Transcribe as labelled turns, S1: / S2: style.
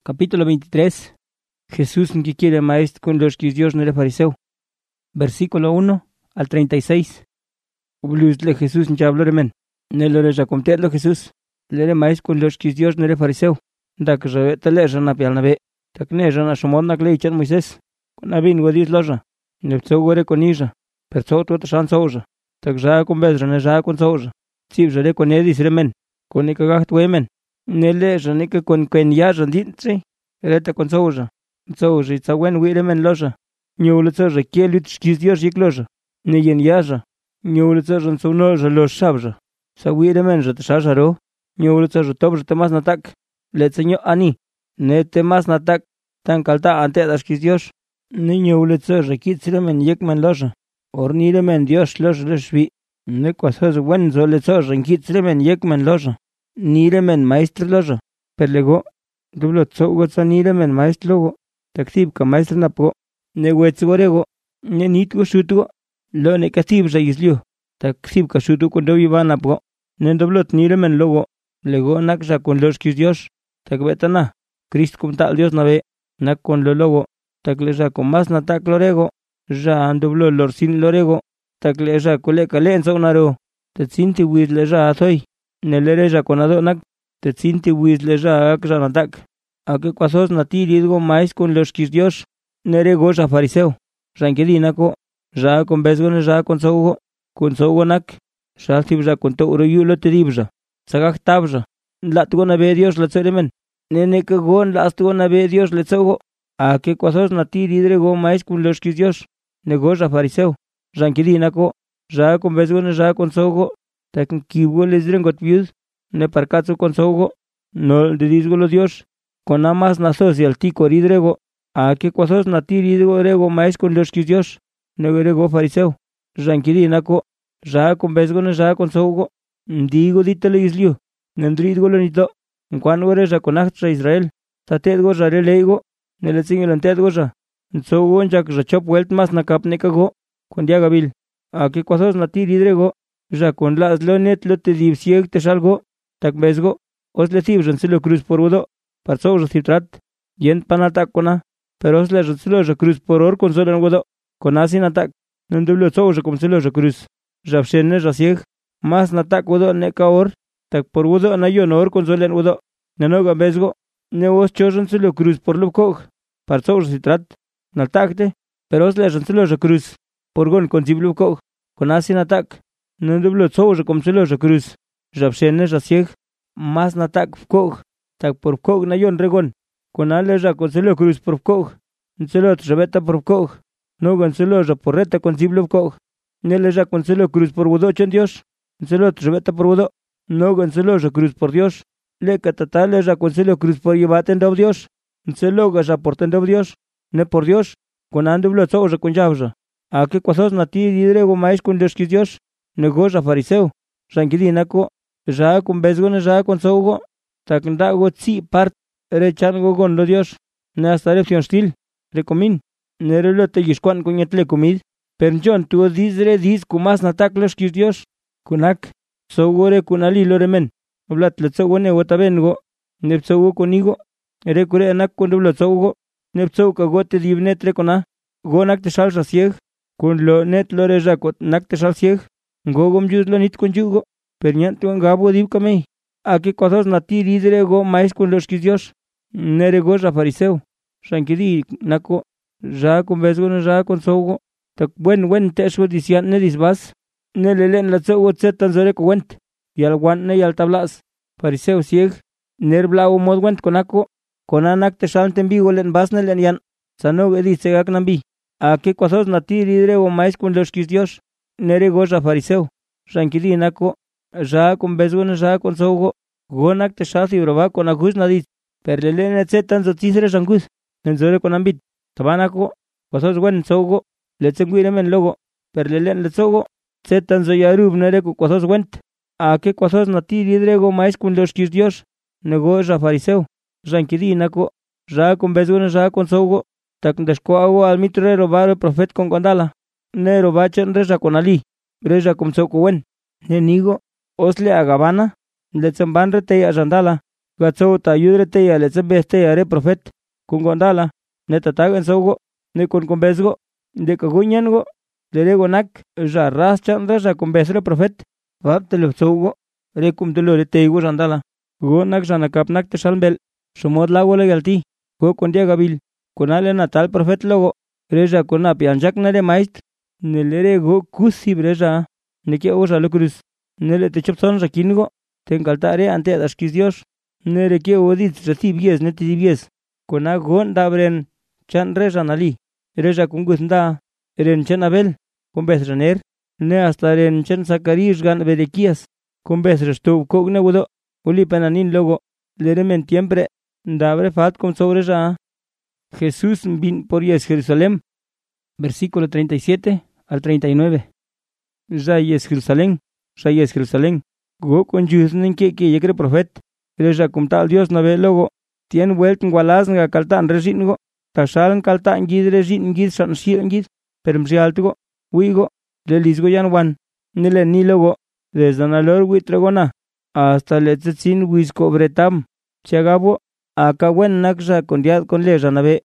S1: Capítulo 23. Jesús que quiere maestro con los que Dios no era fariseo. Versículo 1 al 36. Ublusle Jesús ya habló de men. Ne lo reja comtetlo Jesús. Le era maestro con los que Dios no era fariseo. Da que reveta le rana pial nabe. Tak ne rana shomod na klechan Moisés. Con abin godis loja. Ne tsogore con ija. Per tsotro tashan soja. Tak ja con bedra ne ja con soja. Tsib jare con edis remen. Con ikagaht wemen. Nele janika con ya janditri reta con soja tsawen wiremen loja nyulutsa rekelut skizdios yikloja ne yen yaja nyulutsa jansono jalo shabja sa wiremen jet shajaro nyulutsa jotobj temas natak letseño ani ne temas natak tan kalta ante das skizdios ne nyulutsa rekitsiremen yekmen loja orniremen dios los leshvi ne kwasas wen zoletsa renkitsiremen yekmen loja niremen maestro loja perlego dublo tsogotsa niremen maestro logo taksib ka maestro napo ne wetsgorego ne nitgo shutu lo ne kasib jaislio taksib ka shutu con dobi vanapo ne doblot niremen logo lego nakja con los que Dios takbetana Cristo cum tal Dios nave nak con lo logo takleja con más natak lorego ja andublo lorsin lorego takleja kole kalen sonaro tetsinti wid leja athoi nelereja con adonak te tsinti wis leja akranatak ake kwasos natiridgo mais con los que Dios nerego ja fariseo rankedinako ja con besgon ja con sogonak ja tibja con to uruyulo tedibja sagak tabja latgo na be Dios latseremen nene que gon lastgo na be Dios letsogo ake kwasos natiridgo mais con los que Dios nego ja fariseo rankedinako ja con besgon ja con sogo takin kibo les drengot viud ne parkatsu con sogo no de disgolo Dios con amas na social tico ridrego a que kwasos na tiridgo rego mais con los que Dios ne rego fariseo rankiri nako ja con besgon ja con sogo digo ditele islio nendridgo lo nito cuando eres ja con actra Israel tatedgo ja relego ne le singel antedgo ja sogo jak ja chop welt mas na kap ne kago con diagabil a que kwasos na tiridrego ja con las lonet lo te divsieg te salgo tak besgo os le tibjan se lo cruz por udo parso jo citrat yen panata kona pero os le jo cruz por or con solen udo con asin atak nendublo so jo como se lo cruz japshene jasieg mas natak udo ne kaor tak por udo na yo nor con solen udo nenoga besgo ne os chojon se lo cruz por lo kog parso jo citrat natakte pero os le jo cruz por gon con siblo kog con asin atak nendublo so jo como se lo cruz japshene jasieg mas natak kog tak por kog na yon regon con ale ja con selo cruz por kog selo trebeta por kog no con selo ja porreta con siblo kog nele ja con selo cruz por wudo chen Dios selo trebeta por wudo no con selo ja cruz por Dios le katatale ja con selo cruz por llevaten do Dios selo ja porten do Dios ne por Dios con andublo so ja con jauja a que kwasos na ti dirego mais con los que Dios nego ja fariseo rankidinako ja con besgon ja con sogo taknda go tsi part rechango con lo Dios na stareption stil recomin nerelo te yishkwan con yetle comid perjon tu dizre diz kumas na taklos kis Dios kunak sogore kunali loremen oblat le sogone wotabengo nepsogo konigo erekure anak con doblo sogo nepso ka gote divnetre kona gonak te shal rasieg con lo net lore ja kot nak te shal sieg gogom juzlo nit con jugo perñanto ngabo dib kamei a que cosas nati ridrego mais con los que Dios nerego ja fariseo shankiri nako ja con besgon ja con sogo tak buen te so disian ne disbas ne lelen la sogo zetan zore ko went yal wan ne yal tablas fariseo sieg ner blau mod went konako konanak te shalten bigolen basnelen yan sano edi segak nambi a que cosas nati ridrego mais con los que Dios nerego ja fariseo shankiri nako ja con besgon ja con sogo gonak te shasi broba con agus nadit perlelen zetan zotisre shangus nenzore con ambit tabanako pasos wen sogo letsenguiremen logo perlelen letsogo zetan zoyarub nereko pasos went a que pasos nati ridrego mais con los que Dios nego ja fariseo rankidinako ja con besgon ja con sogo tak desko ago al mitre robar profet con gondala nero bachen reja con ali reja con sogo wen nenigo osle agabana letsemban rete ajandala gatso ta yudrete ya letze beste are profet kun gondala ne tatagan sogo ne kun kombesgo de kagunyango de rego nak ja ras chandra ja kombesre profet vap tele sogo re kum tele re teigo jandala go nak jana kapnak te shalbel somod lago legalti go kon dia gabil konale natal profet logo reja kona pianjak nare maist nelere go kusi breja neke oja lukrus nele te chopson jakingo tengaltare ante adashkis dios nere ke odit recibies neti dies kona gon dabren chan reja nali reja kungusnda ren chanabel con besraner ne hasta ren chan sakarish gan bedekias con besresto kogne wudo uli penanin logo leremen tiempre dabre fat con sobre ja Jesús vin por Jerusalén versículo 37 al 39 ya es Jerusalén go con jusnen que yegre profet reja cum tal Dios no ve logo tien vuelt ngualas nga kaltan rejingo tashalan kaltan gidre jin gid shan shir gid permsialtgo wigo le lisgo yanwan nile ni logo desde nalor witragona hasta letzin wisko bretam chagabo akawen nakja con diad con le janabe